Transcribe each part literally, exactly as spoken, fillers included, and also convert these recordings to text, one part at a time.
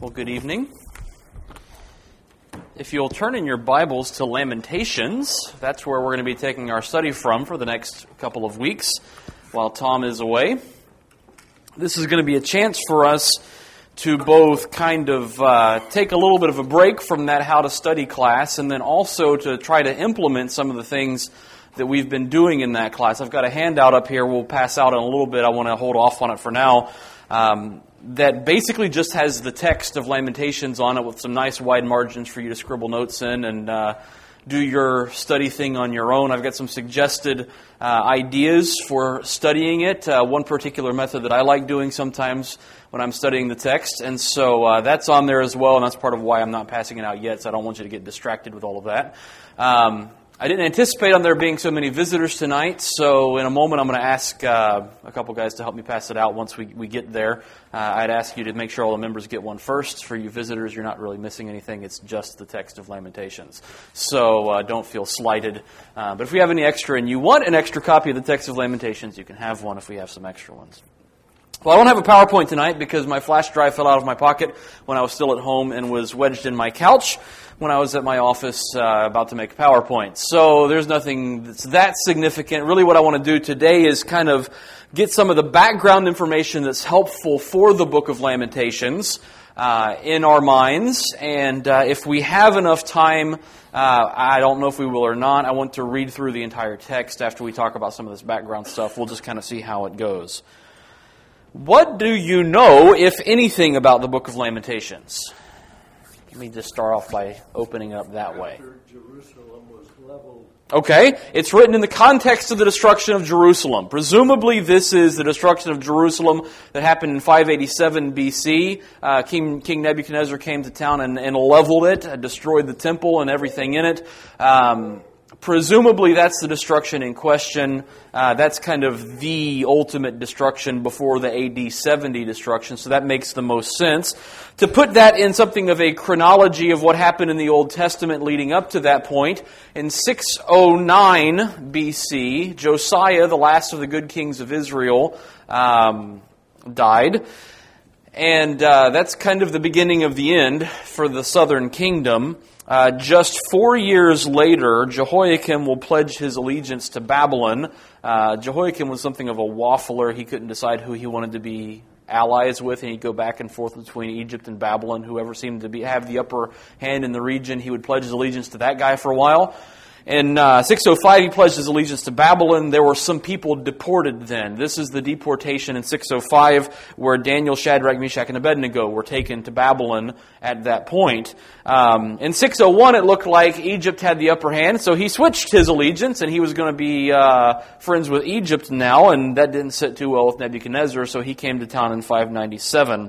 Well, good evening. If you'll turn in your Bibles to Lamentations, that's where we're going to be taking our study from for the next couple of weeks while Tom is away. This is going to be a chance for us to both kind of uh, take a little bit of a break from that how to study class and then also to try to implement some of the things that we've been doing in that class. I've got a handout up here we'll pass out in a little bit. I want to hold off on it for now. Um, that basically just has the text of Lamentations on it with some nice wide margins for you to scribble notes in and uh, do your study thing on your own. I've got some suggested uh, ideas for studying it. Uh, one particular method that I like doing sometimes when I'm studying the text. And so uh, that's on there as well, and that's part of why I'm not passing it out yet, so I don't want you to get distracted with all of that. Um, I didn't anticipate on there being so many visitors tonight, so in a moment I'm going to ask uh, a couple guys to help me pass it out once we, we get there. Uh, I'd ask you to make sure all the members get one first. For you visitors, you're not really missing anything. It's just the text of Lamentations. So uh, don't feel slighted. Uh, but if we have any extra and you want an extra copy of the text of Lamentations, you can have one if we have some extra ones. Well, I don't have a PowerPoint tonight because my flash drive fell out of my pocket when I was still at home and was wedged in my couch when I was at my office uh, about to make a PowerPoint. So there's nothing that's that significant. Really what I want to do today is kind of get some of the background information that's helpful for the book of Lamentations uh, in our minds. And uh, if we have enough time, uh, I don't know if we will or not, I want to read through the entire text after we talk about some of this background stuff. We'll just kind of see how it goes. What do you know, if anything, about the book of Lamentations? Let me just start off by opening up that way. Jerusalem was leveled. Okay, it's written in the context of the destruction of Jerusalem. Presumably this is the destruction of Jerusalem that happened in five eighty-seven B C. Uh, King, King Nebuchadnezzar came to town and, and leveled it, uh, destroyed the temple and everything in it. Um, presumably that's the destruction in question. Uh, that's kind of the ultimate destruction before the A D seventy destruction, so that makes the most sense. To put that in something of a chronology of what happened in the Old Testament leading up to that point, in six oh nine B C, Josiah, the last of the good kings of Israel, um, died. And uh, that's kind of the beginning of the end for the southern kingdom. Uh, just four years later, Jehoiakim will pledge his allegiance to Babylon. Uh, Jehoiakim was something of a waffler. He couldn't decide who he wanted to be allies with, and he'd go back and forth between Egypt and Babylon. Whoever seemed to be have the upper hand in the region, he would pledge his allegiance to that guy for a while. In uh, six oh five, he pledged his allegiance to Babylon. There were some people deported then. This is the deportation in six oh five where Daniel, Shadrach, Meshach, and Abednego were taken to Babylon at that point. Um, in six oh one, it looked like Egypt had the upper hand, so he switched his allegiance, and he was going to be uh, friends with Egypt now, and that didn't sit too well with Nebuchadnezzar, so he came to town in five ninety-seven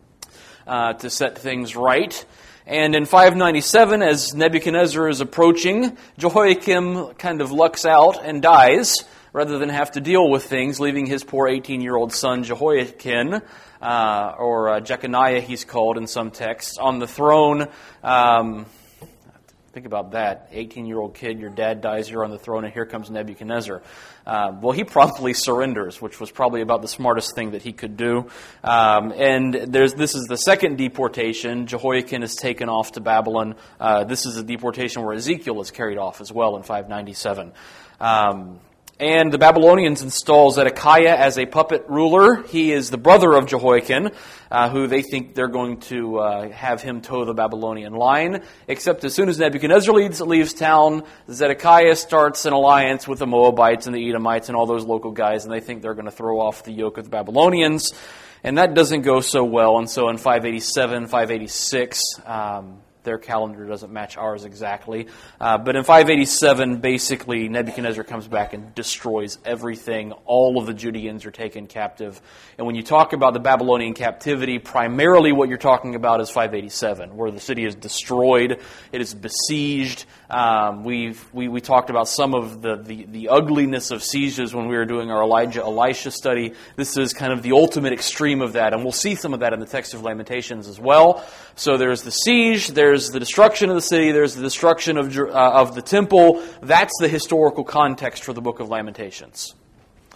uh, to set things right. And in five ninety-seven, as Nebuchadnezzar is approaching, Jehoiakim kind of lucks out and dies rather than have to deal with things, leaving his poor eighteen-year-old son Jehoiakim, uh, or uh, Jeconiah he's called in some texts, on the throne. Um, think about that. eighteen-year-old kid, your dad dies, you're on the throne, and here comes Nebuchadnezzar. Uh, well, he promptly surrenders, which was probably about the smartest thing that he could do. Um, and there's this is the second deportation. Jehoiakim is taken off to Babylon. Uh, this is a deportation where Ezekiel is carried off as well in five ninety-seven. Um, and the Babylonians install Zedekiah as a puppet ruler. He is the brother of Jehoiakim, uh, who they think they're going to uh, have him toe the Babylonian line. Except as soon as Nebuchadnezzar leaves, leaves town, Zedekiah starts an alliance with the Moabites and the Edomites and all those local guys, and they think they're going to throw off the yoke of the Babylonians. And that doesn't go so well. And so in five eighty-seven, five eighty-six, um, their calendar doesn't match ours exactly. Uh, but in five eighty-seven, basically, Nebuchadnezzar comes back and destroys everything. All of the Judeans are taken captive. And when you talk about the Babylonian captivity, primarily what you're talking about is five eighty-seven, where the city is destroyed, it is besieged. Um, we've, we we talked about some of the, the, the ugliness of sieges when we were doing our Elijah Elisha study. This is kind of the ultimate extreme of that, and we'll see some of that in the text of Lamentations as well. So there's the siege, there's the destruction of the city, there's the destruction of uh, of the temple. That's the historical context for the book of Lamentations.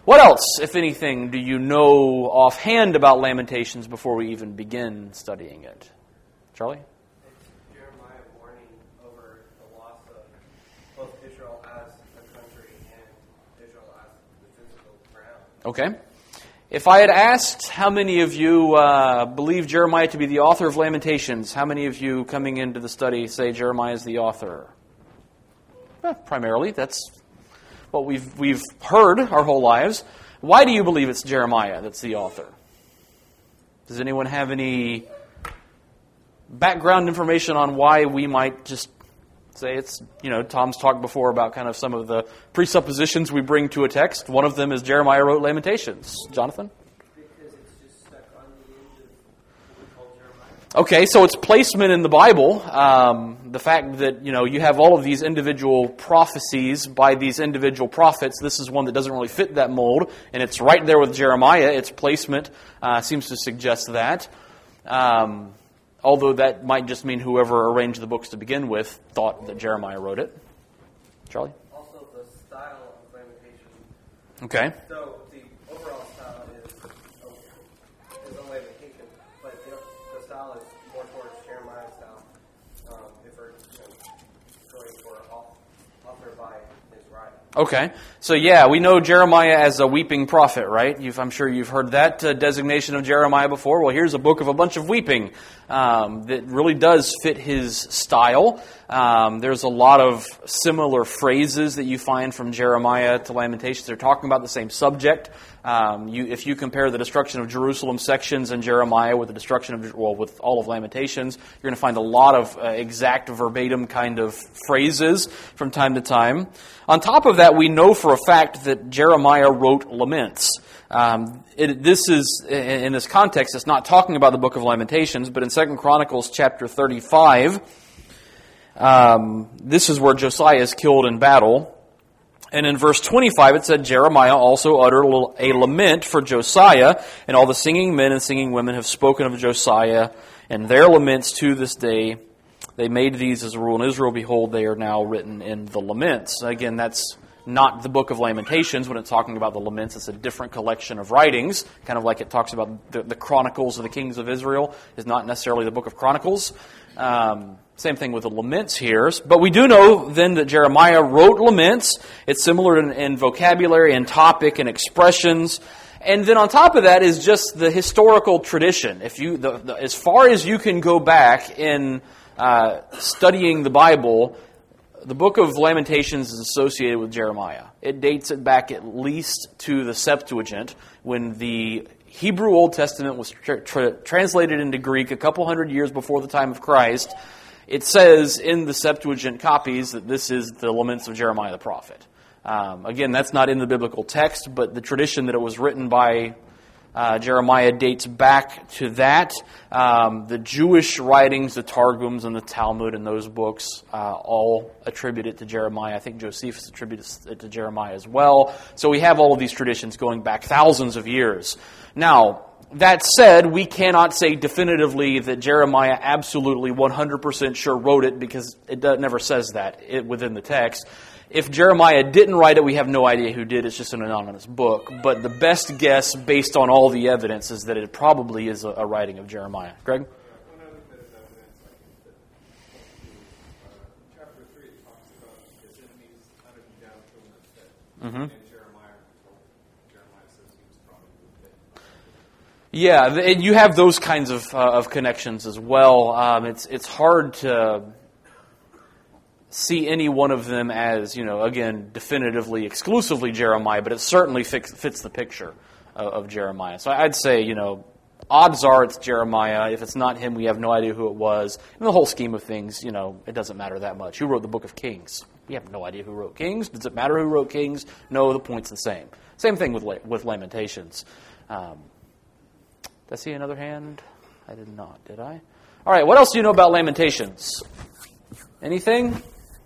What else, if anything, do you know offhand about Lamentations before we even begin studying it? Charlie? It's Jeremiah warning over the loss of both Israel as a country and Israel as the physical ground. Okay. If I had asked how many of you uh, believe Jeremiah to be the author of Lamentations, how many of you coming into the study say Jeremiah is the author? Well, primarily, that's what we've we've heard our whole lives. Why do you believe it's Jeremiah that's the author? Does anyone have any background information on why we might just say it's, you know, Tom's talked before about kind of some of the presuppositions we bring to a text. One of them is Jeremiah wrote Lamentations. Jonathan? Because it's just stuck on the end of what we call Jeremiah. Okay, so it's placement in the Bible. Um, the fact that, you know, you have all of these individual prophecies by these individual prophets. This is one that doesn't really fit that mold, and it's right there with Jeremiah. Its placement uh, seems to suggest that. Um, although that might just mean whoever arranged the books to begin with thought that Jeremiah wrote it. Charlie? Also, the style of Lamentation. Okay. So the overall style is oh, is a Lamentation, but the, the style is more towards Jeremiah's style. Um, if we're you know, going for author by his writing. Okay. So yeah, we know Jeremiah as a weeping prophet, right? You've, I'm sure you've heard that uh, designation of Jeremiah before. Well, here's a book of a bunch of weeping um, that really does fit his style. Um, there's a lot of similar phrases that you find from Jeremiah to Lamentations. They're talking about the same subject. Um, you, if you compare the destruction of Jerusalem sections in Jeremiah with the destruction of, well, with all of Lamentations, you're going to find a lot of uh, exact verbatim kind of phrases from time to time. On top of that, we know for a fact that Jeremiah wrote laments. Um, it, this is, in, in this context, it's not talking about the book of Lamentations, but in Second Chronicles chapter thirty-five, um, this is where Josiah is killed in battle. And in verse twenty-five, it said, Jeremiah also uttered a lament for Josiah, and all the singing men and singing women have spoken of Josiah, and their laments to this day. They made these as a rule in Israel. Behold, they are now written in the laments. Again, that's not the book of Lamentations when it's talking about the laments. It's a different collection of writings, kind of like it talks about the, the Chronicles of the Kings of Israel is not necessarily the book of Chronicles. Um, same thing with the laments here. But we do know then that Jeremiah wrote laments. It's similar in, in vocabulary and topic and expressions. And then on top of that is just the historical tradition. If you, the, the, as far as you can go back in uh, studying the Bible, the book of Lamentations is associated with Jeremiah. It dates it back at least to the Septuagint, when the Hebrew Old Testament was tra- tra- translated into Greek a couple hundred years before the time of Christ. It says in the Septuagint copies that this is the laments of Jeremiah the prophet. Um, again, that's not in the biblical text, but the tradition that it was written by uh, Jeremiah dates back to that. Um, the Jewish writings, the Targums and the Talmud and those books, uh, all attribute it to Jeremiah. I think Josephus attributes it to Jeremiah as well. So we have all of these traditions going back thousands of years. Now, that said, we cannot say definitively that Jeremiah absolutely one hundred percent sure wrote it, because it never says that it, within the text. If Jeremiah didn't write it, we have no idea who did. It's just an anonymous book. But the best guess, based on all the evidence, is that it probably is a, a writing of Jeremiah. Greg? One other bit of evidence I think that uh, chapter three talks about his enemies hunted him down, killed him instead. Mm-hmm. And Jeremiah, Jeremiah says he was probably dead. Yeah, and you have those kinds of uh, of connections as well. Um, it's it's hard to see any one of them as, you know, again, definitively, exclusively Jeremiah, but it certainly fits, fits the picture of, of Jeremiah. So I'd say, you know, odds are it's Jeremiah. If it's not him, we have no idea who it was. In the whole scheme of things, you know, it doesn't matter that much. Who wrote the book of Kings? We have no idea who wrote Kings. Does it matter who wrote Kings? No, the point's the same. Same thing with with Lamentations. Um, did I see another hand? I did not, did I? All right, what else do you know about Lamentations? Anything?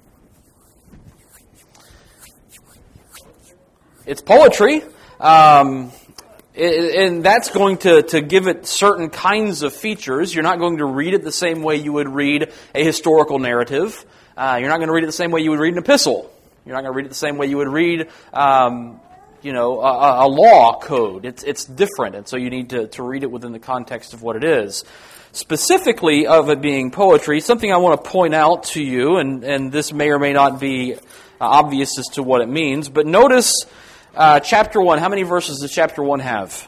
It's poetry, um, and that's going to, to give it certain kinds of features. You're not going to read it the same way you would read a historical narrative. Uh, you're not going to read it the same way you would read an epistle. You're not going to read it the same way you would read um, you know, a, a law code. It's it's different, and so you need to, to read it within the context of what it is. Specifically of it being poetry, something I want to point out to you, and, and this may or may not be obvious as to what it means, but notice uh, chapter one. How many verses does chapter one have?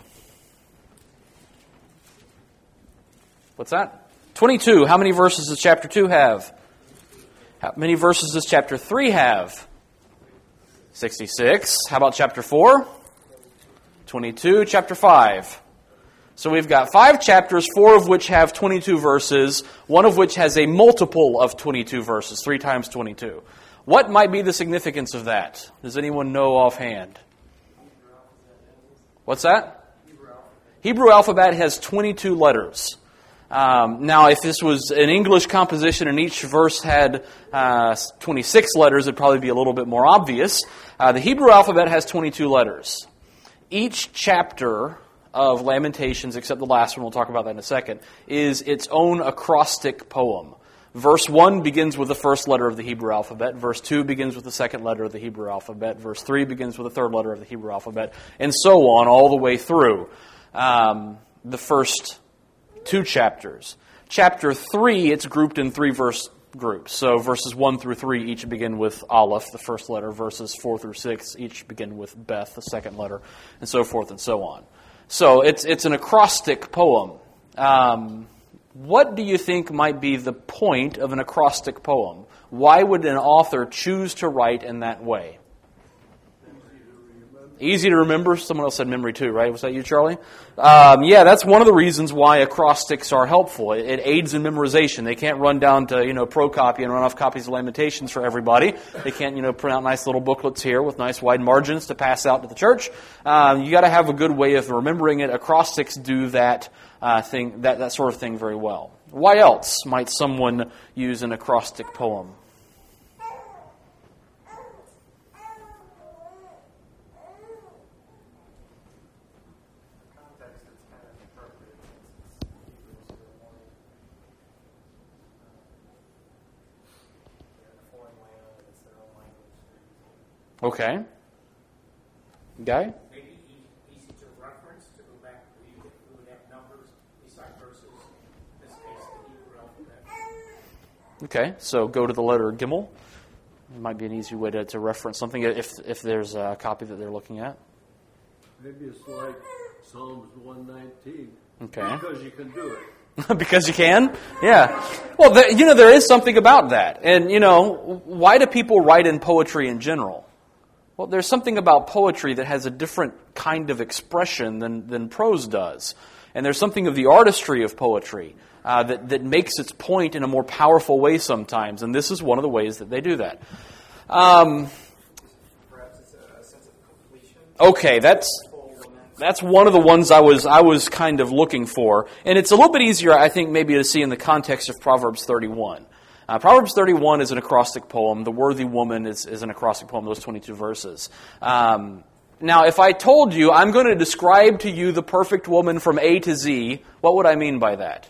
What's that? twenty-two. How many verses does chapter two have? How many verses does chapter three have? sixty-six. How about chapter four? twenty-two. Chapter five. So we've got five chapters, four of which have twenty-two verses, one of which has a multiple of twenty-two verses, three times twenty-two. What might be the significance of that? Does anyone know offhand? What's that? Hebrew alphabet has twenty-two letters. Um, now, if this was an English composition and each verse had uh, twenty-six letters, it'd probably be a little bit more obvious. Uh, the Hebrew alphabet has twenty-two letters. Each chapter of Lamentations, except the last one, we'll talk about that in a second, is its own acrostic poem. Verse one begins with the first letter of the Hebrew alphabet. Verse two begins with the second letter of the Hebrew alphabet. Verse three begins with the third letter of the Hebrew alphabet, and so on all the way through um, the first two chapters. Chapter three, it's grouped in three verse groups. So verses one through three each begin with Aleph, the first letter. Verses four through six each begin with Beth, the second letter, and so forth and so on. So it's it's an acrostic poem. Um, what do you think might be the point of an acrostic poem? Why would an author choose to write in that way? Easy to remember. Someone else said memory too, right? Was that you, Charlie? Um, yeah, that's one of the reasons why acrostics are helpful. It, it aids in memorization. They can't run down to, you know, Procopy and run off copies of Lamentations for everybody. They can't, you know, print out nice little booklets here with nice wide margins to pass out to the church. Um, you got to have a good way of remembering it. Acrostics do that uh, thing, that that sort of thing very well. Why else might someone use an acrostic poem? Okay. Guy? Maybe easy to reference, to go back, we would have numbers beside verses, in this case the Hebrew alphabet. Okay, so go to the letter Gimel. It might be an easy way to, to reference something if if there's a copy that they're looking at. Maybe it's like Psalms one nineteen. Okay. Because you can do it. Because you can? Yeah. Well, the, you know, there is something about that. And, you know, why do people write in poetry in general? Well, there's something about poetry that has a different kind of expression than, than prose does. And there's something of the artistry of poetry uh, that, that makes its point in a more powerful way sometimes. And this is one of the ways that they do that. Um, Perhaps it's a sense of completion. okay, that's... That's one of the ones I was I was kind of looking for. And it's a little bit easier, I think, maybe to see in the context of Proverbs thirty-one. Uh, Proverbs thirty-one is an acrostic poem. The Worthy Woman is, is an acrostic poem, those twenty-two verses. Um, now, if I told you, I'm going to describe to you the perfect woman from A to Z, what would I mean by that?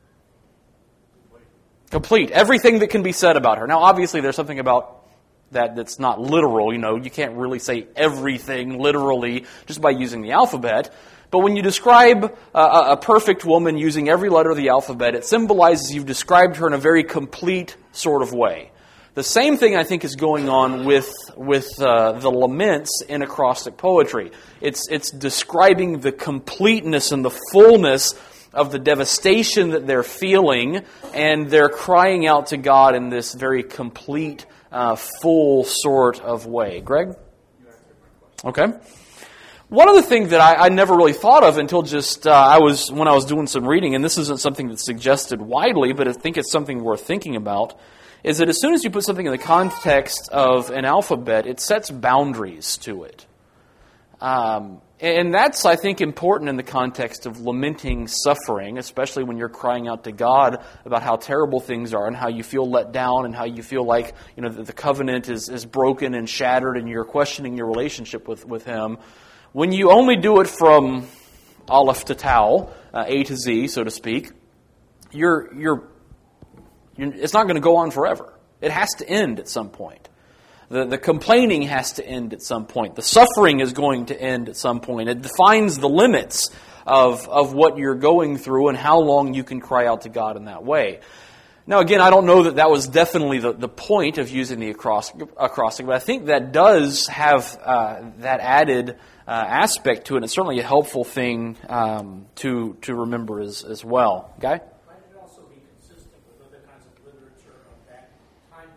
Complete. Everything that can be said about her. Now, obviously, there's something about that that's not literal, you know, you can't really say everything literally just by using the alphabet. But when you describe a, a perfect woman using every letter of the alphabet, it symbolizes you've described her in a very complete sort of way. The same thing, I think, is going on with with uh, the laments in acrostic poetry. It's it's describing the completeness and the fullness of the devastation that they're feeling, and they're crying out to God in this very complete Uh, full sort of way. Greg? Okay. One other thing that I, I never really thought of until just uh, I was when I was doing some reading, and this isn't something that's suggested widely, but I think it's something worth thinking about, is that as soon as you put something in the context of an alphabet, it sets boundaries to it. Um, and that's, I think, important in the context of lamenting suffering, especially when you're crying out to God about how terrible things are and how you feel let down and how you feel like, you know, the covenant is, is broken and shattered and you're questioning your relationship with, with Him. When you only do it from Aleph to Tau, uh, A to Z, so to speak, you're, you're, you're it's not going to go on forever. It has to end at some point. The, the complaining has to end at some point. The suffering is going to end at some point. It defines the limits of, of what you're going through and how long you can cry out to God in that way. Now, again, I don't know that that was definitely the, the point of using the acrostic, acrostic, but I think that does have uh, that added uh, aspect to it. And it's certainly a helpful thing um, to to remember as, as well. Okay? Might it also be consistent with other kinds of literature of that time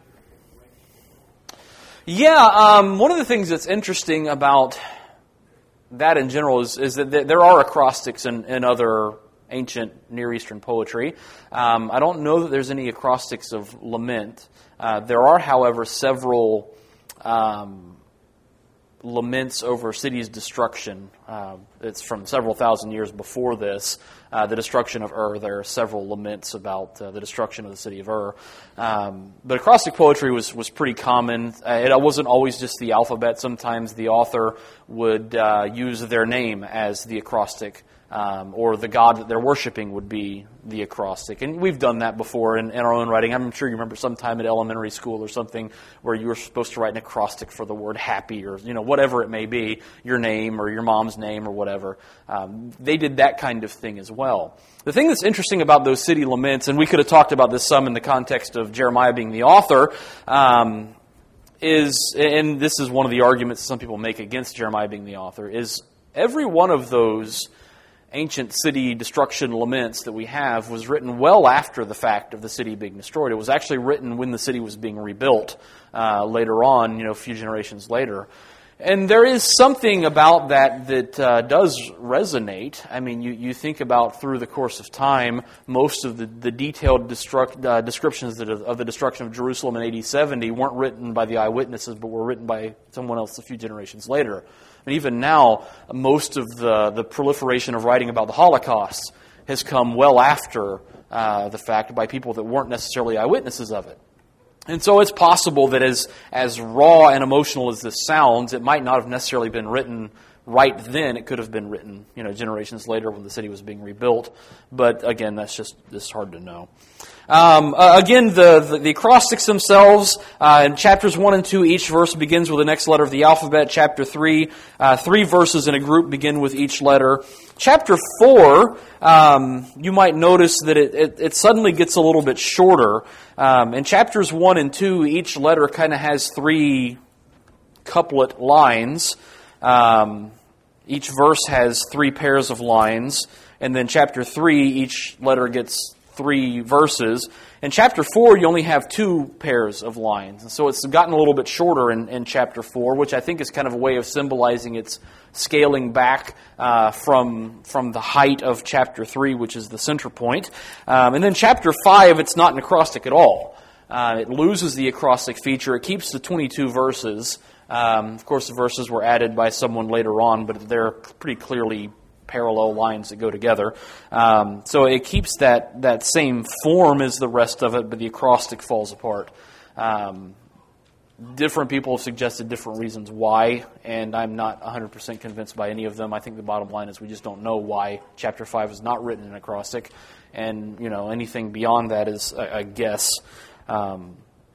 period? Yeah, um, one of the things that's interesting about that in general is, is that there are acrostics in, in other ancient Near Eastern poetry. Um, I don't know that there's any acrostics of lament. Uh, there are, however, several um, laments over cities' destruction. Uh, it's from several thousand years before this, uh, the destruction of Ur. There are several laments about uh, the destruction of the city of Ur. Um, but acrostic poetry was, was pretty common. Uh, it wasn't always just the alphabet. Sometimes the author would uh, use their name as the acrostic. Um, or the god that they're worshiping would be the acrostic. And we've done that before in, in our own writing. I'm sure you remember sometime at elementary school or something where you were supposed to write an acrostic for the word happy or, you know, whatever it may be, your name or your mom's name or whatever. Um, they did that kind of thing as well. The thing that's interesting about those city laments, and we could have talked about this some in the context of Jeremiah being the author, um, is, and this is one of the arguments some people make against Jeremiah being the author, is every one of those ancient city destruction laments that we have was written well after the fact of the city being destroyed. It was actually written when the city was being rebuilt uh, later on, you know, a few generations later. And there is something about that that uh, does resonate. I mean, you, you think about through the course of time, most of the, the detailed destruct, uh, descriptions that of, of the destruction of Jerusalem in A D seventy weren't written by the eyewitnesses, but were written by someone else a few generations later. And even now, most of the, the proliferation of writing about the Holocaust has come well after uh, the fact by people that weren't necessarily eyewitnesses of it. And so it's possible that as as raw and emotional as this sounds, it might not have necessarily been written right then. It could have been written, you know, generations later when the city was being rebuilt. But again, that's just it's hard to know. Um, uh, again, the, the, the acrostics themselves, uh, in chapters one and two, each verse begins with the next letter of the alphabet. Chapter three, uh, three verses in a group begin with each letter. Chapter four, um, you might notice that it, it, it suddenly gets a little bit shorter. Um, in chapters one and two, each letter kind of has three couplet lines. Um, each verse has three pairs of lines. And then chapter three, each letter gets three verses. In chapter four, you only have two pairs of lines. And so it's gotten a little bit shorter in, in chapter four, which I think is kind of a way of symbolizing its scaling back uh, from, from the height of chapter three, which is the center point. Um, and then chapter five, it's not an acrostic at all. Uh, it loses the acrostic feature. It keeps the twenty-two verses. Um, of course, the verses were added by someone later on, but they're pretty clearly parallel lines that go together. Um, so it keeps that, that same form as the rest of it, but the acrostic falls apart. Um, different people have suggested different reasons why, and I'm not one hundred percent convinced by any of them. I think the bottom line is we just don't know why chapter five is not written in acrostic, and you know anything beyond that is a, a guess. Um,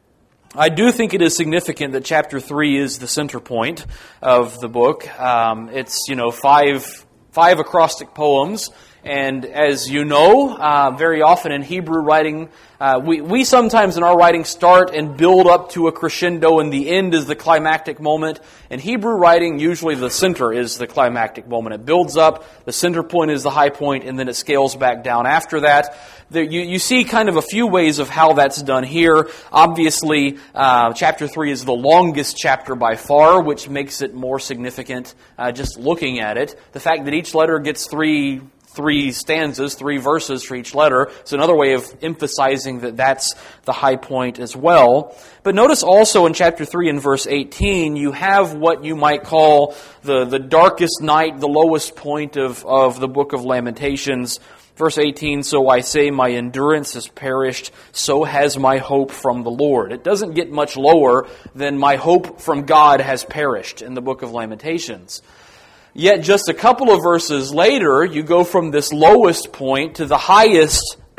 I do think it is significant that chapter three is the center point of the book. Um, it's, you know, five five acrostic poems. And as you know, uh, very often in Hebrew writing, uh, we, we sometimes in our writing start and build up to a crescendo, and the end is the climactic moment. In Hebrew writing, usually the center is the climactic moment. It builds up, the center point is the high point, and then it scales back down after that. There, you, you see kind of a few ways of how that's done here. Obviously, uh, chapter three is the longest chapter by far, which makes it more significant uh, just looking at it. The fact that each letter gets three three stanzas, three verses for each letter. It's another way of emphasizing that that's the high point as well. But notice also in chapter three and verse eighteen, you have what you might call the, the darkest night, the lowest point of, of the book of Lamentations. Verse eighteen, so I say my endurance has perished, so has my hope from the Lord. It doesn't get much lower than my hope from God has perished in the book of Lamentations. Yet just a couple of verses later, you go from this lowest point to the highest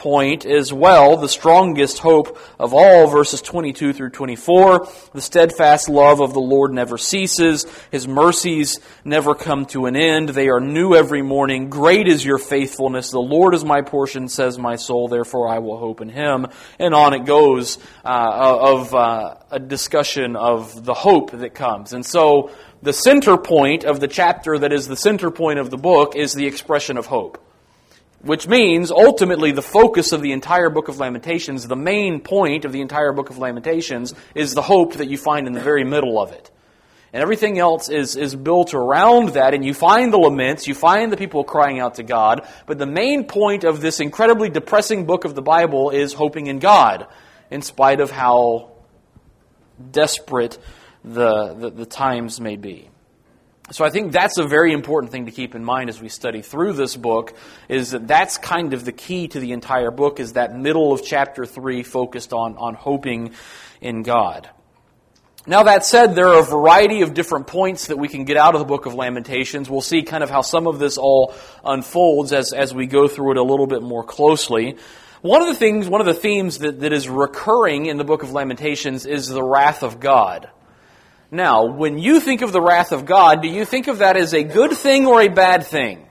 point as well, the strongest hope of all, verses twenty-two through twenty-four. The steadfast love of the Lord never ceases. His mercies never come to an end. They are new every morning. Great is your faithfulness. The Lord is my portion, says my soul. Therefore I will hope in Him. And on it goes uh, of uh, a discussion of the hope that comes. And so the center point of the chapter that is the center point of the book is the expression of hope. Which means, ultimately, the focus of the entire book of Lamentations, the main point of the entire book of Lamentations, is the hope that you find in the very middle of it. And everything else is, is built around that, and you find the laments, you find the people crying out to God, but the main point of this incredibly depressing book of the Bible is hoping in God, in spite of how desperate the, the, the times may be. So I think that's a very important thing to keep in mind as we study through this book, is that that's kind of the key to the entire book, is that middle of chapter three focused on, on hoping in God. Now that said, there are a variety of different points that we can get out of the book of Lamentations. We'll see kind of how some of this all unfolds as, as we go through it a little bit more closely. One of the things, one of the themes that, that is recurring in the book of Lamentations is the wrath of God. Now, when you think of the wrath of God, do you think of that as a good thing or a bad thing?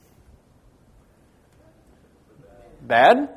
Bad?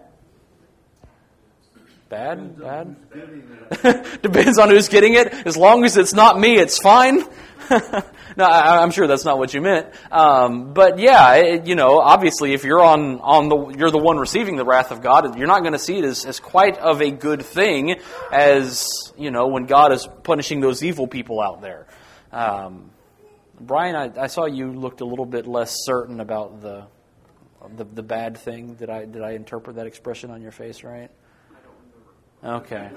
Bad? Bad? Depends on who's getting it. As long as it's not me, it's fine. No, I, I'm sure that's not what you meant. Um, but yeah, it, you know, obviously, if you're on on the you're the one receiving the wrath of God, you're not going to see it as, as quite of a good thing as, you know, when God is punishing those evil people out there. Um, Brian, I, I saw you looked a little bit less certain about the the, the bad thing. Did I did I interpret that expression on your face right? I don't remember.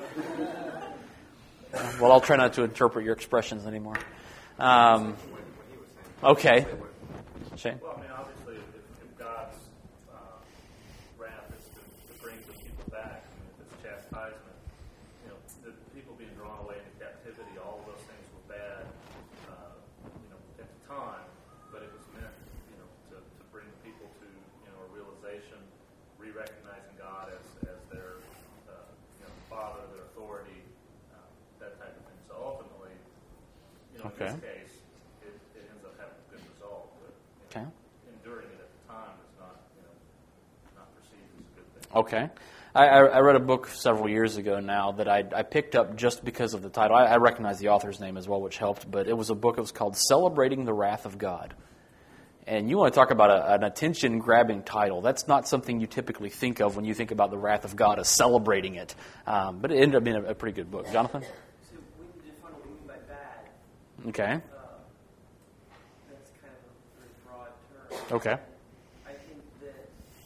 Okay. Well, I'll try not to interpret your expressions anymore. Um, okay. Shane? Well, I mean, obviously, if, if God's uh, wrath is to, to bring the people back, I mean, if it's chastisement, you know, the people being drawn away into captivity, all of those things were bad, uh, you know, at the time, but it was meant, you know, to, to bring the people to, you know, a realization, re-recognizing God as, as their, uh, you know, father, their authority, uh, that type of thing. So ultimately, you know, okay. in this case, it, it ends up having a good result. But, you know, okay. enduring it at the time is not, you know, not perceived as a good thing. Okay. I, I read a book several years ago now that I, I picked up just because of the title. I, I recognize the author's name as well, which helped, but it was a book that was called Celebrating the Wrath of God. And you want to talk about a, an attention-grabbing title. That's not something you typically think of when you think about the wrath of God as celebrating it. Um, but it ended up being a, a pretty good book. Jonathan? So when you define what we mean by bad, Okay. uh, that's kind of a very broad term. Okay. I think that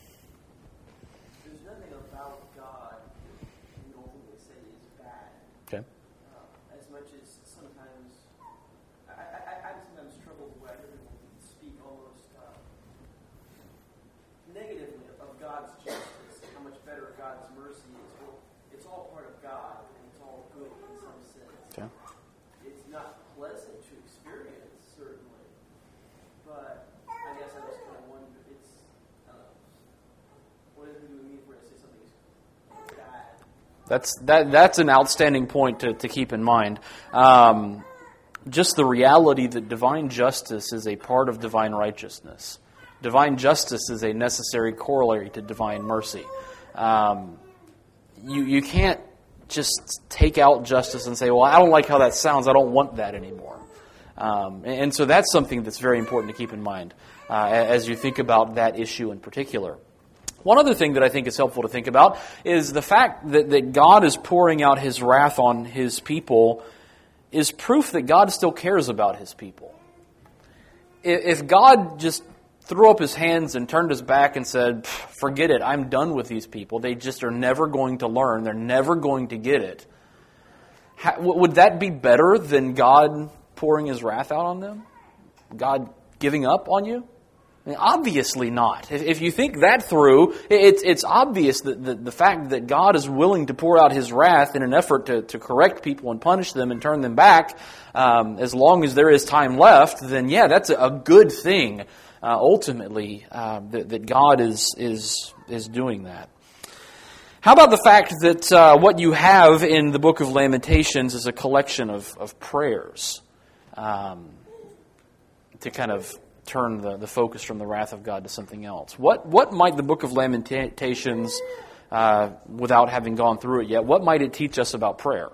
there's nothing about God that we ultimately say is bad. Okay. Uh, as much as sometimes, I, I, I sometimes struggle with whether people speak almost uh, negatively of God's justice, how much better God's mercy is. Well, it's all part of God, and it's all good in some sense. Okay. It's not pleasant to experience, certainly, but I guess I just kind of wonder, it's, uh, what do we mean when I say something is bad? That's that. That's an outstanding point to, to keep in mind. Um, just the reality that divine justice is a part of divine righteousness. Divine justice is a necessary corollary to divine mercy. Um, you you can't just take out justice and say, well, I don't like how that sounds. I don't want that anymore. Um, and, and so that's something that's very important to keep in mind uh, as you think about that issue in particular. One other thing that I think is helpful to think about is the fact that, that God is pouring out His wrath on His people is proof that God still cares about His people. If God just threw up His hands and turned His back and said, forget it, I'm done with these people, they just are never going to learn, they're never going to get it, how, would that be better than God pouring His wrath out on them? God giving up on you? I mean, obviously not. If, if you think that through, it's it's obvious that the, the fact that God is willing to pour out His wrath in an effort to, to correct people and punish them and turn them back, um, as long as there is time left, then yeah, that's a, a good thing. Uh, ultimately, uh, that, that God is is is doing that. How about the fact that uh, what you have in the book of Lamentations is a collection of, of prayers um, to kind of turn the, the focus from the wrath of God to something else? What what might the book of Lamentations, uh, without having gone through it yet, what might it teach us about prayer?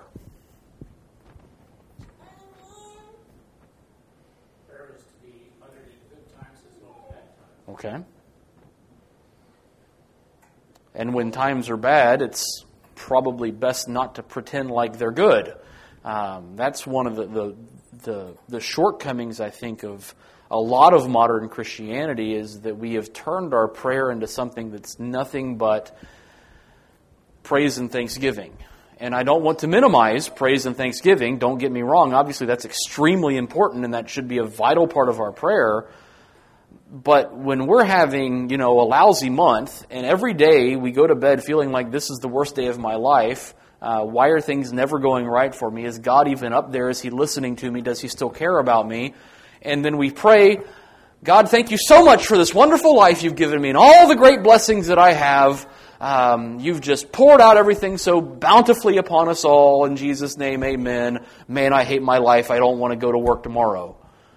Prayer is to be uttered in good times as well as bad times. Okay. And when times are bad, it's probably best not to pretend like they're good. Um, that's one of the, the the the shortcomings, I think, of a lot of modern Christianity, is that we have turned our prayer into something that's nothing but praise and thanksgiving. And I don't want to minimize praise and thanksgiving. Don't get me wrong. Obviously, that's extremely important, and that should be a vital part of our prayer. But when we're having, you know, a lousy month, and every day we go to bed feeling like this is the worst day of my life, uh, why are things never going right for me? Is God even up there? Is He listening to me? Does He still care about me? And then we pray, God, thank you so much for this wonderful life you've given me and all the great blessings that I have. Um, you've just poured out everything so bountifully upon us all. In Jesus' name, amen. Man, I hate my life. I don't want to go to work tomorrow.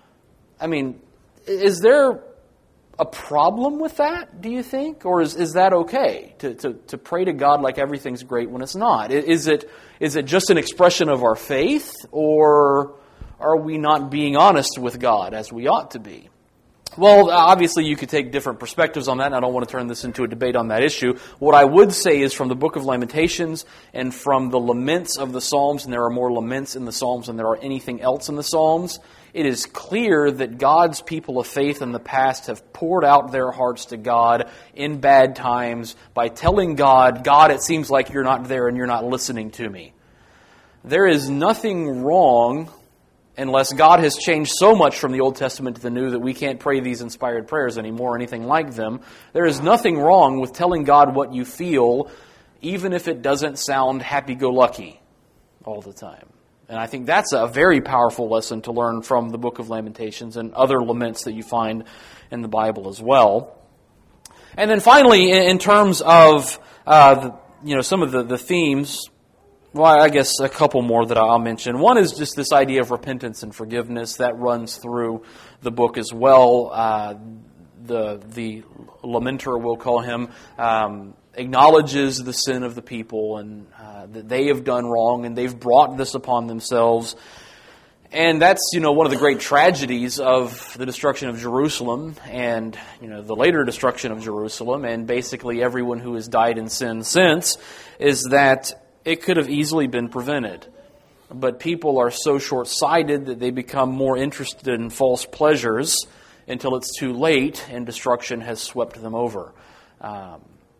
I mean, is there a problem with that, do you think? Or is, is that okay, to, to, to pray to God like everything's great when it's not? Is it is it just an expression of our faith, or are we not being honest with God as we ought to be? Well, obviously you could take different perspectives on that, and I don't want to turn this into a debate on that issue. What I would say is, from the book of Lamentations and from the laments of the Psalms, and there are more laments in the Psalms than there are anything else in the Psalms, it is clear that God's people of faith in the past have poured out their hearts to God in bad times by telling God, God, it seems like you're not there and you're not listening to me. There is nothing wrong, unless God has changed so much from the Old Testament to the New that we can't pray these inspired prayers anymore or anything like them. There is nothing wrong with telling God what you feel, even if it doesn't sound happy-go-lucky all the time. And I think that's a very powerful lesson to learn from the book of Lamentations and other laments that you find in the Bible as well. And then finally, in terms of uh, the, you know some of the, the themes, well, I guess a couple more that I'll mention. One is just this idea of repentance and forgiveness that runs through the book as well. Uh, the the lamenter, we'll call him, um, acknowledges the sin of the people and uh, that they have done wrong and they've brought this upon themselves. And that's, you know, one of the great tragedies of the destruction of Jerusalem and, you know, the later destruction of Jerusalem and basically everyone who has died in sin since, is that it could have easily been prevented. But people are so short-sighted that they become more interested in false pleasures until it's too late and destruction has swept them over. Um,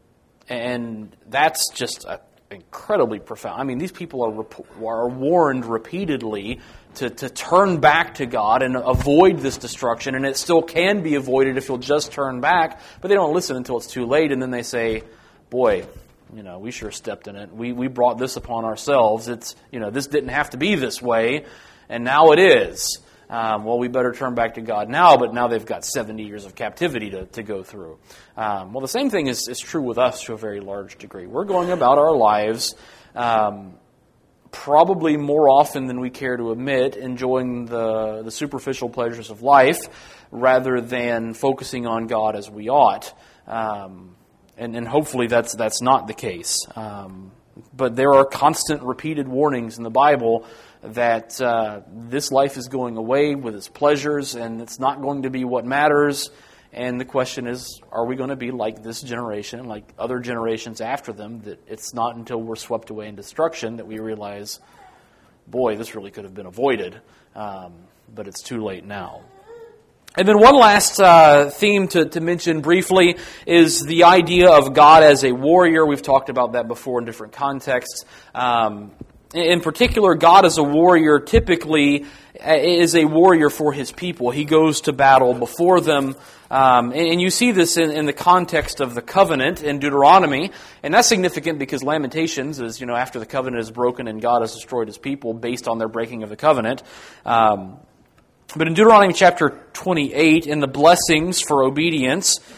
and that's just a, incredibly profound. I mean, these people are rep- are warned repeatedly to, to turn back to God and avoid this destruction, and it still can be avoided if you'll just turn back, but they don't listen until it's too late, and then they say, boy, you know, we sure stepped in it. We we brought this upon ourselves. It's, you know, this didn't have to be this way, and now it is. Um, well, we better turn back to God now, but now they've got seventy years of captivity to, to go through. Um, well, the same thing is, is true with us to a very large degree. We're going about our lives um, probably more often than we care to admit, enjoying the, the superficial pleasures of life rather than focusing on God as we ought. Um, and, and hopefully that's that's not the case. Um, but there are constant repeated warnings in the Bible that uh, this life is going away with its pleasures and it's not going to be what matters. And the question is, are we going to be like this generation, like other generations after them, that it's not until we're swept away in destruction that we realize, boy, this really could have been avoided, um, but it's too late now. And then one last uh, theme to, to mention briefly is the idea of God as a warrior. We've talked about that before in different contexts. Um, In particular, God as a warrior typically is a warrior for His people. He goes to battle before them. Um, and you see this in, in the context of the covenant in Deuteronomy. And that's significant because Lamentations is, you know, after the covenant is broken and God has destroyed His people based on their breaking of the covenant. Um, but in Deuteronomy chapter twenty-eight, in the blessings for obedience,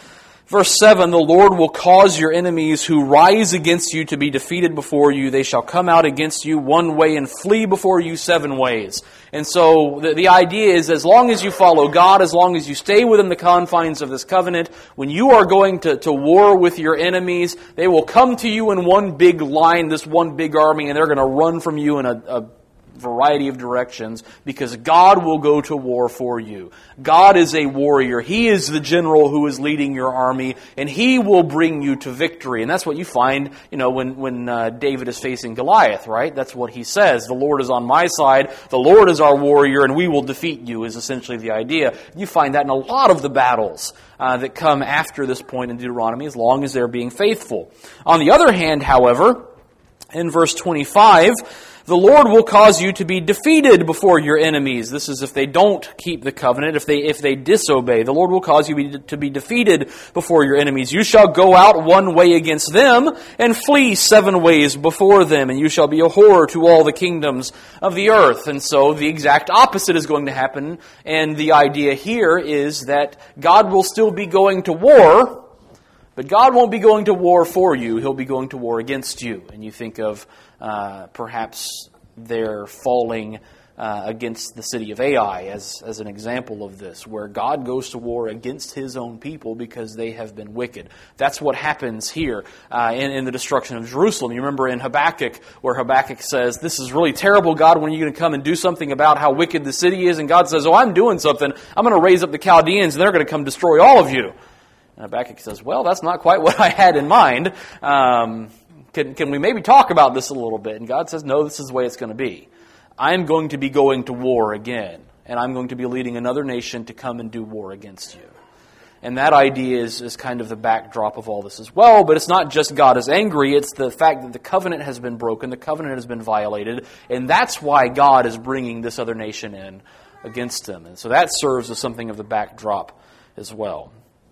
Verse seven, the Lord will cause your enemies who rise against you to be defeated before you. They shall come out against you one way and flee before you seven ways. And so the, the idea is, as long as you follow God, as long as you stay within the confines of this covenant, when you are going to, to war with your enemies, they will come to you in one big line, this one big army, and they're going to run from you in a, a variety of directions, because God will go to war for you. God is a warrior. He is the general who is leading your army, and He will bring you to victory. And that's what you find, you know, when, when uh, David is facing Goliath, right? That's what he says. The Lord is on my side. The Lord is our warrior, and we will defeat you, is essentially the idea. You find that in a lot of the battles uh, that come after this point in Deuteronomy, as long as they're being faithful. On the other hand, however, in verse twenty-five, the Lord will cause you to be defeated before your enemies. This is if they don't keep the covenant, if they if they disobey. The Lord will cause you to be defeated before your enemies. You shall go out one way against them and flee seven ways before them, and you shall be a horror to all the kingdoms of the earth. And so the exact opposite is going to happen, and the idea here is that God will still be going to war, but God won't be going to war for you. He'll be going to war against you. And you think of uh, perhaps their falling uh, against the city of Ai as, as an example of this, where God goes to war against His own people because they have been wicked. That's what happens here uh, in, in the destruction of Jerusalem. You remember in Habakkuk, where Habakkuk says, "This is really terrible, God, when are you going to come and do something about how wicked the city is?" And God says, "Oh, I'm doing something. I'm going to raise up the Chaldeans, and they're going to come destroy all of you." And Habakkuk says, "Well, that's not quite what I had in mind. Um, can, can we maybe talk about this a little bit?" And God says, "No, this is the way it's going to be. I'm going to be going to war again, and I'm going to be leading another nation to come and do war against you." And that idea is, is kind of the backdrop of all this as well. But it's not just God is angry, it's the fact that the covenant has been broken, the covenant has been violated, and that's why God is bringing this other nation in against them. And so that serves as something of the backdrop as well.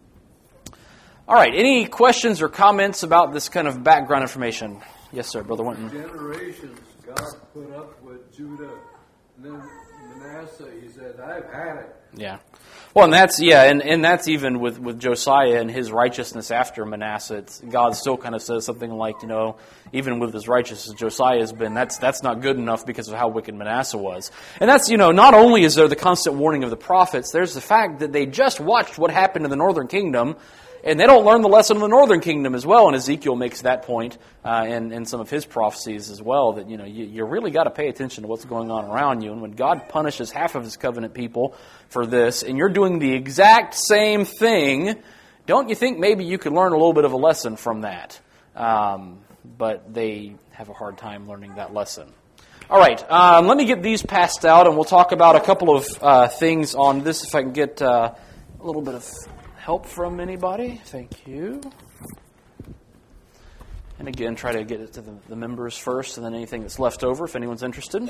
All right, any questions or comments about this kind of background information? Yes, sir, Brother Winton. Generations God put up with Judah, and then Manasseh, He said, "I've had it." Yeah. Well, and that's, yeah, and, and that's even with, with Josiah and his righteousness after Manasseh. It's, God still kind of says something like, you know, even with his righteousness, Josiah has been, that's that's not good enough because of how wicked Manasseh was. And that's, you know, not only is there the constant warning of the prophets, there's the fact that they just watched what happened in the northern kingdom, and they don't learn the lesson of the northern kingdom as well. And Ezekiel makes that point uh, in, in some of his prophecies as well, that, you know, you, you really got to pay attention to what's going on around you. And when God punishes half of His covenant people for this, and you're doing the exact same thing, don't you think maybe you could learn a little bit of a lesson from that? Um, but they have a hard time learning that lesson. All right, um, let me get these passed out, and we'll talk about a couple of uh, things on this, if I can get uh, a little bit of help from anybody. Thank you. And again, try to get it to the, the members first, and then anything that's left over if anyone's interested.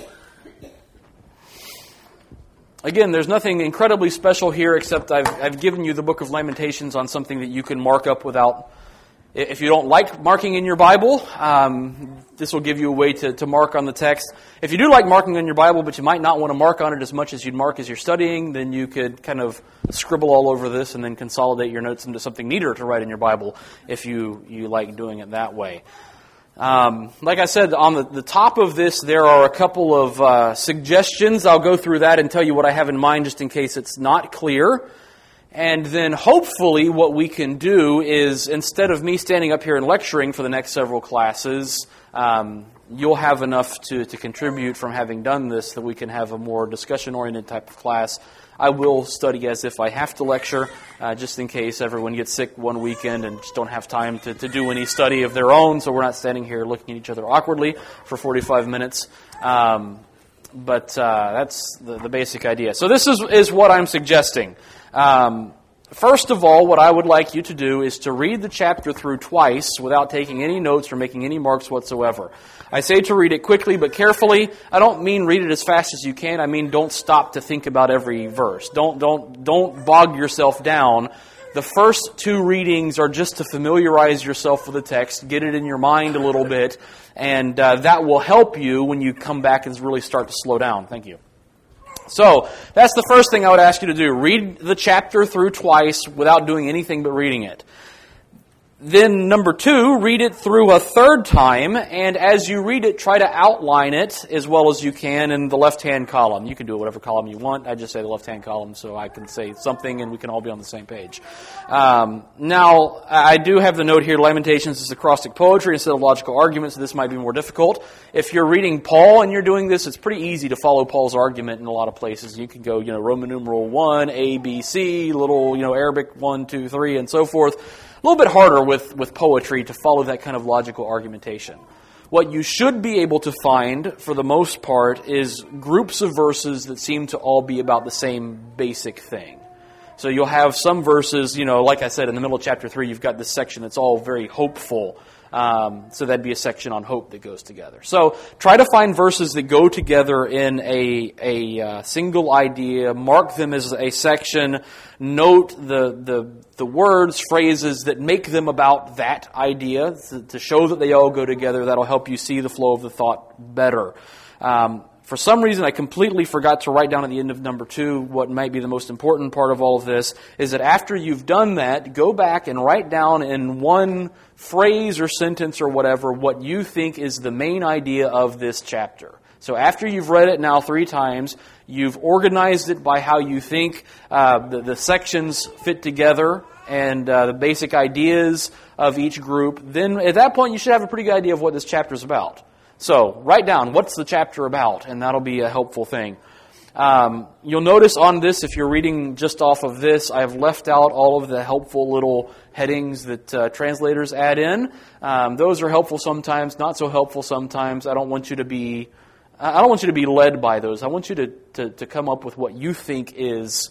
Again, there's nothing incredibly special here, except I've, I've given you the Book of Lamentations on something that you can mark up without. If you don't like marking in your Bible, um, this will give you a way to, to mark on the text. If you do like marking on your Bible, but you might not want to mark on it as much as you'd mark as you're studying, then you could kind of scribble all over this and then consolidate your notes into something neater to write in your Bible if you, you like doing it that way. Um, like I said, on the, the top of this, there are a couple of uh, suggestions. I'll go through that and tell you what I have in mind just in case it's not clear. And then hopefully what we can do is, instead of me standing up here and lecturing for the next several classes, um, you'll have enough to, to contribute from having done this that we can have a more discussion-oriented type of class. I will study as if I have to lecture, uh, just in case everyone gets sick one weekend and just don't have time to, to do any study of their own, so we're not standing here looking at each other awkwardly for forty-five minutes. Um, but uh, that's the, the basic idea. So this is, is what I'm suggesting. Um, first of all, what I would like you to do is to read the chapter through twice without taking any notes or making any marks whatsoever. I say to read it quickly but carefully. I don't mean read it as fast as you can. I mean don't stop to think about every verse. Don't don't don't bog yourself down. The first two readings are just to familiarize yourself with the text, get it in your mind a little bit, and uh, that will help you when you come back and really start to slow down. Thank you. So, that's the first thing I would ask you to do. Read the chapter through twice without doing anything but reading it. Then number two, read it through a third time, and as you read it, try to outline it as well as you can in the left-hand column. You can do whatever column you want. I just say the left-hand column so I can say something and we can all be on the same page. Um, now, I do have the note here, Lamentations is acrostic poetry instead of logical arguments, so this might be more difficult. If you're reading Paul and you're doing this, it's pretty easy to follow Paul's argument in a lot of places. You can go, you know, Roman numeral one, A, B, C, little, you know, Arabic one, two, three, and so forth. A little bit harder with, with poetry to follow that kind of logical argumentation. What you should be able to find, for the most part, is groups of verses that seem to all be about the same basic thing. So you'll have some verses, you know, like I said, in the middle of chapter three, you've got this section that's all very hopeful. Um, so that'd be a section on hope that goes together. So try to find verses that go together in a, a uh, single idea, mark them as a section, note the, the, the words, phrases that make them about that idea to, to show that they all go together. That'll help you see the flow of the thought better. Um, For some reason, I completely forgot to write down at the end of number two what might be the most important part of all of this, is that after you've done that, go back and write down in one phrase or sentence or whatever what you think is the main idea of this chapter. So after you've read it now three times, you've organized it by how you think uh, the, the sections fit together and uh, the basic ideas of each group, then at that point you should have a pretty good idea of what this chapter is about. So, write down, what's the chapter about? And that'll be a helpful thing. Um, you'll notice on this, if you're reading just off of this, I've left out all of the helpful little headings that uh, translators add in. Um, those are helpful sometimes, not so helpful sometimes. I don't want you to be, I don't want you to be led by those. I want you to, to, to come up with what you think is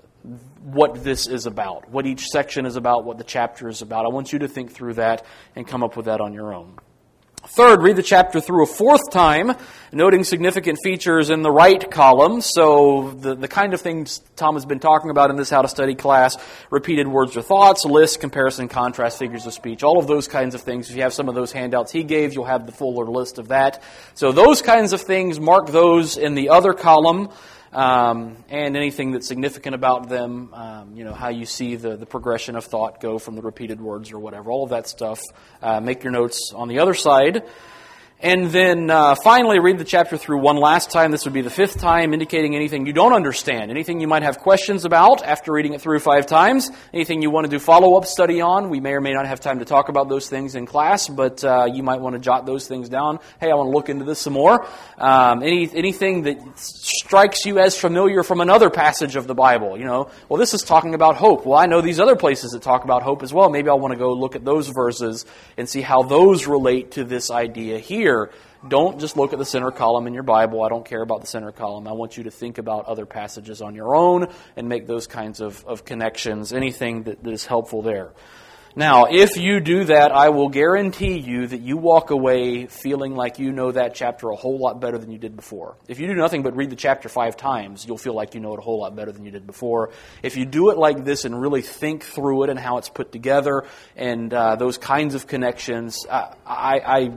what this is about, what each section is about, what the chapter is about. I want you to think through that and come up with that on your own. Third, read the chapter through a fourth time, noting significant features in the right column. So the, the kind of things Tom has been talking about in this How to Study class, repeated words or thoughts, lists, comparison, contrast, figures of speech, all of those kinds of things. If you have some of those handouts he gave, you'll have the fuller list of that. So those kinds of things, mark those in the other column. Um, and anything that's significant about them, um, you know, how you see the, the progression of thought go from the repeated words or whatever, all of that stuff. Uh, make your notes on the other side. And then uh, finally, read the chapter through one last time. This would be the fifth time, indicating anything you don't understand, anything you might have questions about after reading it through five times, anything you want to do follow-up study on. We may or may not have time to talk about those things in class, but uh, you might want to jot those things down. Hey, I want to look into this some more. Um, any anything that strikes you as familiar from another passage of the Bible. You know, well, this is talking about hope. Well, I know these other places that talk about hope as well. Maybe I'll want to go look at those verses and see how those relate to this idea here. Don't just look at the center column in your Bible. I don't care about the center column. I want you to think about other passages on your own and make those kinds of, of connections, anything that, that is helpful there. Now, if you do that, I will guarantee you that you walk away feeling like you know that chapter a whole lot better than you did before. If you do nothing but read the chapter five times, you'll feel like you know it a whole lot better than you did before. If you do it like this and really think through it and how it's put together and uh, those kinds of connections, I... I, I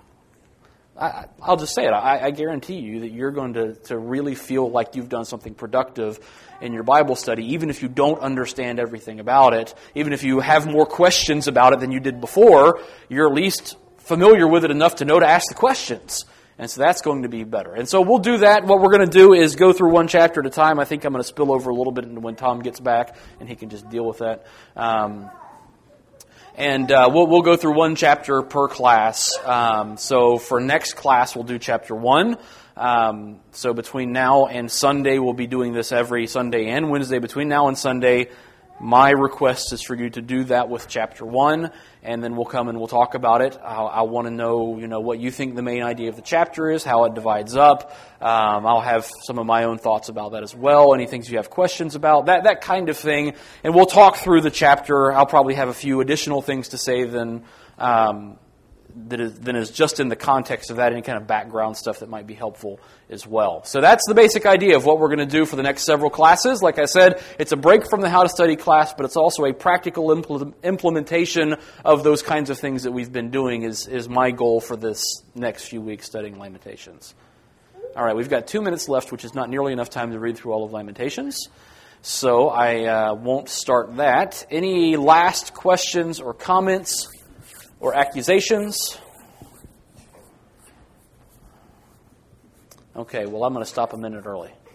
I, I'll just say it. I, I guarantee you that you're going to, to really feel like you've done something productive in your Bible study, even if you don't understand everything about it, even if you have more questions about it than you did before, you're at least familiar with it enough to know to ask the questions. And so that's going to be better. And so we'll do that. What we're going to do is go through one chapter at a time. I think I'm going to spill over a little bit into when Tom gets back, and he can just deal with that. Um, And uh, we'll, we'll go through one chapter per class. Um, so for next class, we'll do chapter one. Um, so between now and Sunday, we'll be doing this every Sunday and Wednesday. Between now and Sunday, my request is for you to do that with chapter one, and then we'll come and we'll talk about it. I, I want to know, you know, what you think the main idea of the chapter is, how it divides up. Um, I'll have some of my own thoughts about that as well. Any things you have questions about, that that kind of thing. And we'll talk through the chapter. I'll probably have a few additional things to say than um, that is, than is just in the context of that, any kind of background stuff that might be helpful as well. So that's the basic idea of what we're going to do for the next several classes. Like I said, it's a break from the How to Study class, but it's also a practical impl- implementation of those kinds of things that we've been doing is, is my goal for this next few weeks studying Lamentations. All right, we've got two minutes left, which is not nearly enough time to read through all of Lamentations. So I uh, won't start that. Any last questions or comments or accusations? Okay, well, I'm going to stop a minute early.